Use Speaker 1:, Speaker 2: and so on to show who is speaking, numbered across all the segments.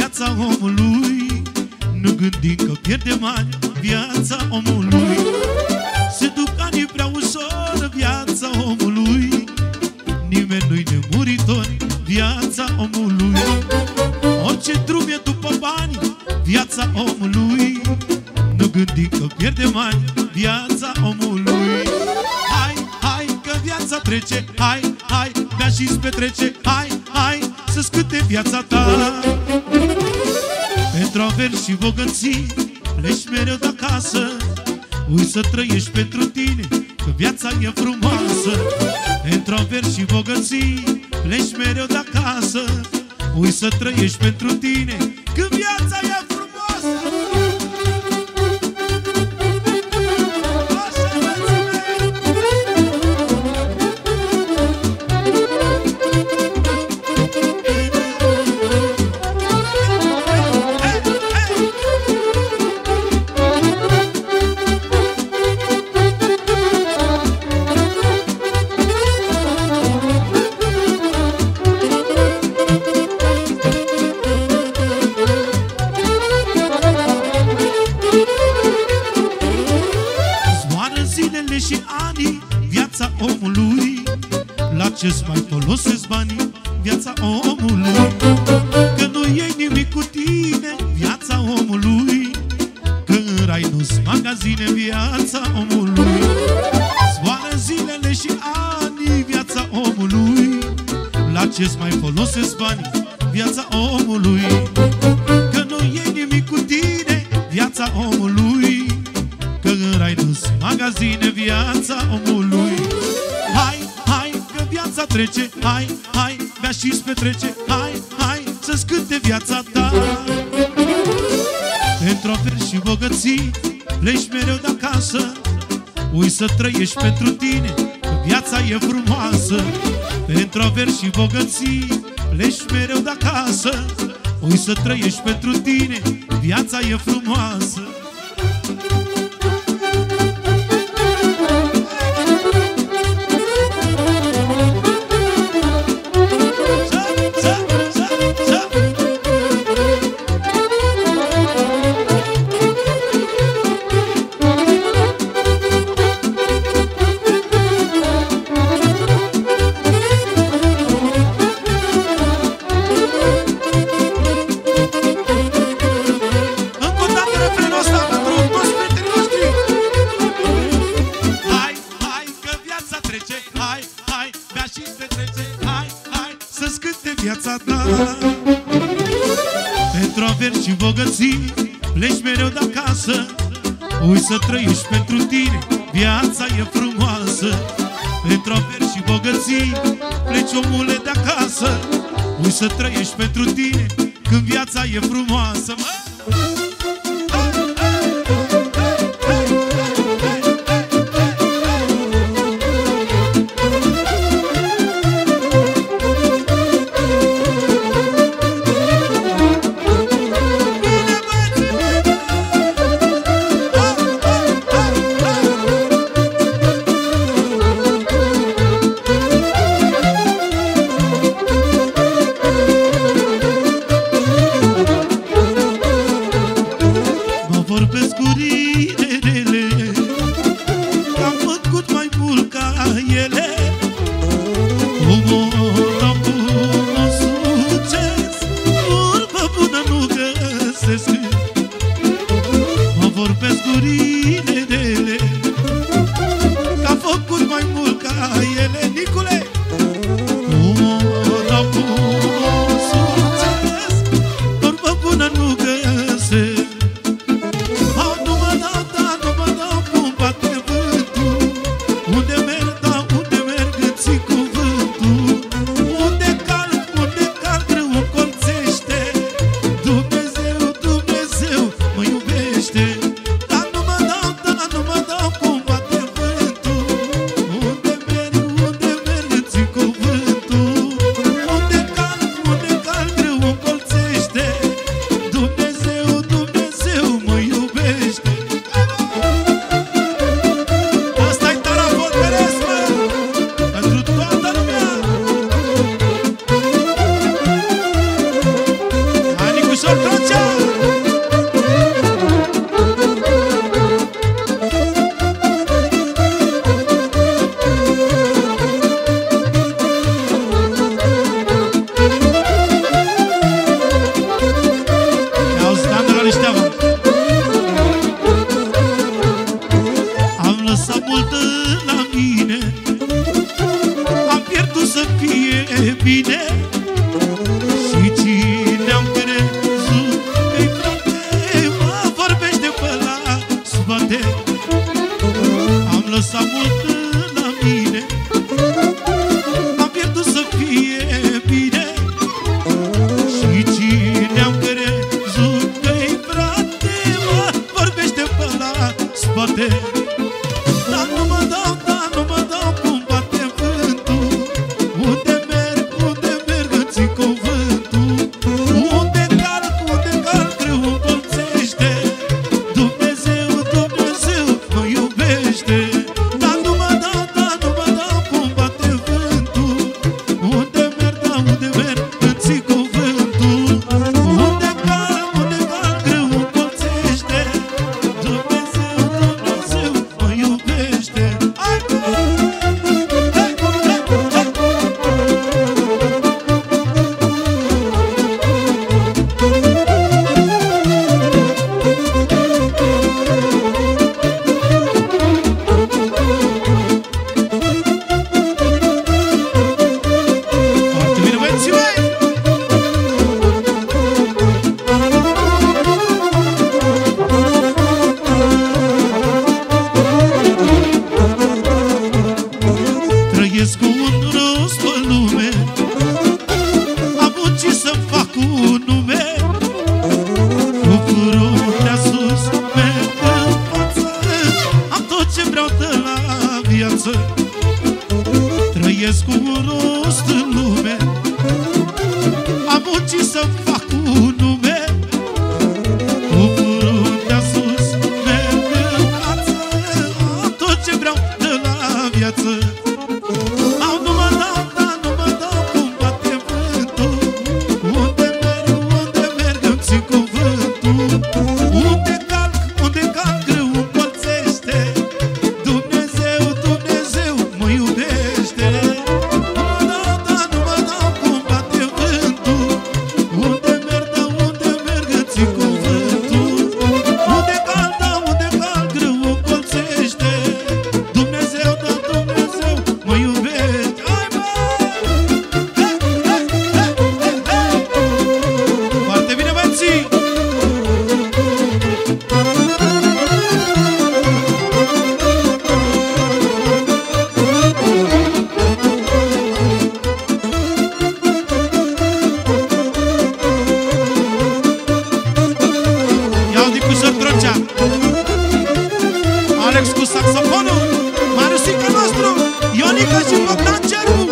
Speaker 1: viața omului. Nu gândim că pierdem ani, viața omului. Se duc anii prea ușor, viața omului. Nimeni nu-i nemuritor, viața omului. Orice drum e după bani, viața omului. Nu gândim că pierdem ani, viața omului. Hai, hai, că viața trece, hai, hai, bea și-ți petrece, hai, hai, să-ți câte viața ta. Pentru averi și bogății pleci mereu de acasă. Ui să trăiești pentru tine, că viața e frumoasă. Pentru averi și bogății pleci mereu de acasă. Ui să trăiești pentru tine, că viața e frumoasă. Și anii, viața omului. La ce-ți mai folosesc banii, viața omului? Că nu iei nimic cu tine, viața omului. Că în rai nu-s magazine, viața omului. Zboară zilele și anii, viața omului. La ce-ți mai folosesc banii, viața omului? Că nu iei nimic cu tine, viața omului. Că în rai nu-s magazine, viața omului. Hai, hai, că viața trece, hai, hai, bea și-ți petrece, hai, hai, să-ți cânte viața ta. Pentru averi și bogății pleci mereu de acasă. Ui să trăiești pentru tine, că viața e frumoasă. Pentru averi și bogății pleci mereu de acasă. Ui să trăiești pentru tine, viața e frumoasă. Pentru averi și bogății pleci mereu de acasă. Ui să trăiești pentru tine, viața e frumoasă. Pentru averi și bogății pleci, omule, de acasă. Ui să trăiești pentru tine, când viața e frumoasă. ușor Trocea. Iau standul la Lișteava. Am lăsat multă la mine, am pierdut să fie bine. Și cine-am crezut că-i frate, mă vorbește pe la spate. Am lăsat mult la mine, am pierdut să fie bine. Și cine-am crezut că-i frate, mă vorbește pe la spate. Dar nu mă dau, dar nu mă dau cum bate vântul. Unde merg, îmi țin cuvântul. Unde calc, greu îmi colțește. Dumnezeu, Dumnezeu mă iubește. Dar nu mă dau, dar nu mă dau cum bate vântul. Unde merg, îmi țin cuvântul. Unde calc, greu îmi colțește. Dumnezeu, Dumnezeu mă iubește. Hai, foarte bine, băieții mei! Trăiesc cu un rost pe lume, am muncit să-mi fac un nume. Cu fruntea sus, merg în față, am tot ce vreau de la viață. Trăiesc cu un rost în lume, am muncit să-mi fac un nume. Cu fruntea sus, merg în față, am tot ce vreau de la viață. Au, nu mă dau, dar nu mă dau cum bate vântul. Unde merg, îmi țin cuvântul. Unde calc, greu îmi colțește. Dumnezeu, Dumnezeu mă iubește. Nu mă dau, dar nu mă dau cum bate vântul. Unde merg, îmi țin cuvântul. Unde calc, greu îmi colțește. Dumnezeu, da, Dumnezeu mă iubește. Hai, bă! Hey, hey, hey, hey, hey! Foarte bine, băieții! Iau din Cușor Trocea, Alex cu saxofonul, Mariusica nostru, Ionica și Bogdan Cerbu.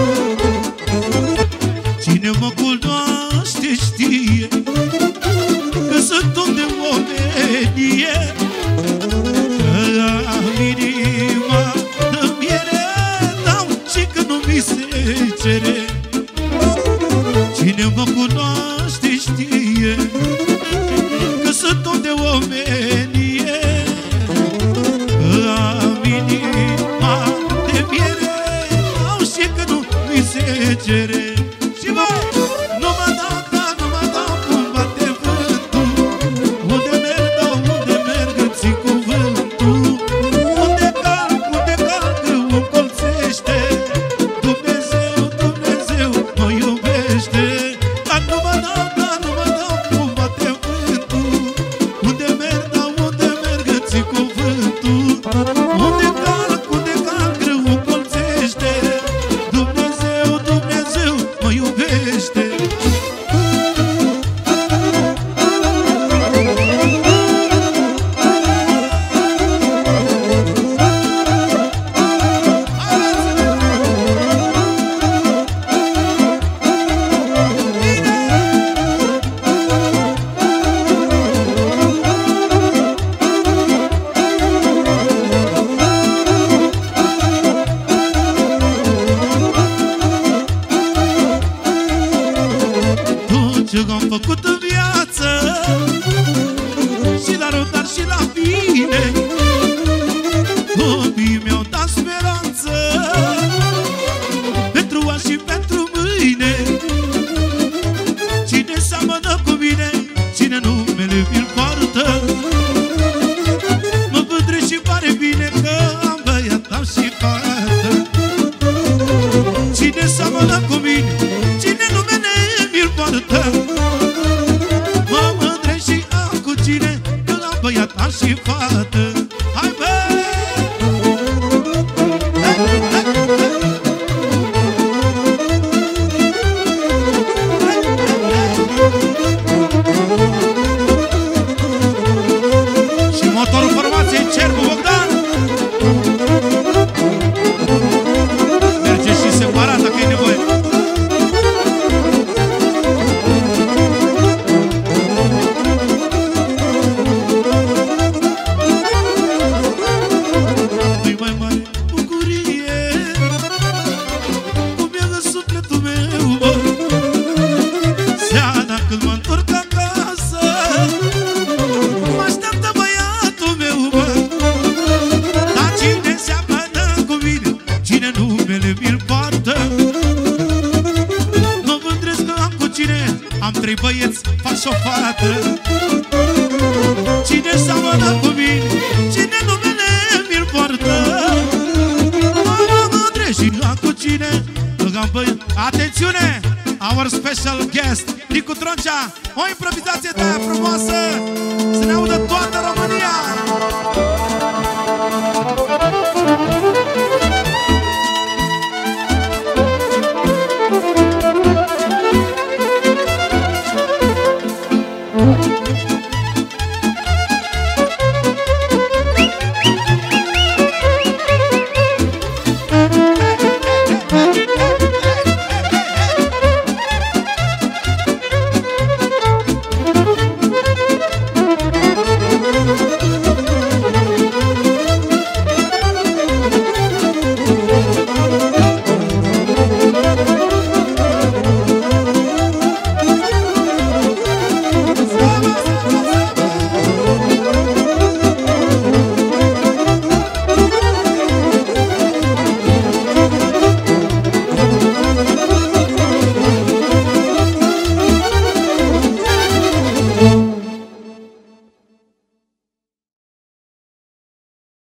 Speaker 1: Cine mă cunoaște știe că sunt om de omenie, că am inima de miere, dau și că nu mi se cere. Cine mă cunoaște știe că sunt om de omenie, că am inima de miere, dau și că nu mi se cere. Și voi, nu mă dau, dar nu mă dau cum bate vântul. Unde merg, îmi țin cuvântul. Unde calc, greu îmi colțește. Dumnezeu, Dumnezeu mă iubește. Dar nu mă dau, dar nu mă dau cum bate cine numele mi-l poartă. Mă mândresc și pare bine că am băiat, am și fată. Cine seamănă cu mine, cine numele mi-l poartă. Mă mândresc și am cu cine, că am băiat, am și fată. Hai bă! Motorul formației Cerbu Bogdan merge și separat dacă e nevoie. Nu-i mai mare bucurie cum e în sufletul meu, bă. Seara când mă întorc acasă mă așteaptă băiatul meu, bă. Dar cine seamănă cu mine, cine numele mi-l poartă. Mă mândresc că am cu cine, am 3 băieți, fac și o fată. Cine seamănă cu mine, cine numele mi-l poartă. Mă mândresc și am cu cine, că am băieți. Atențiune! Our special guest, Nicu Troncea, o improvizație de aia frumoasă, să ne audă toată România!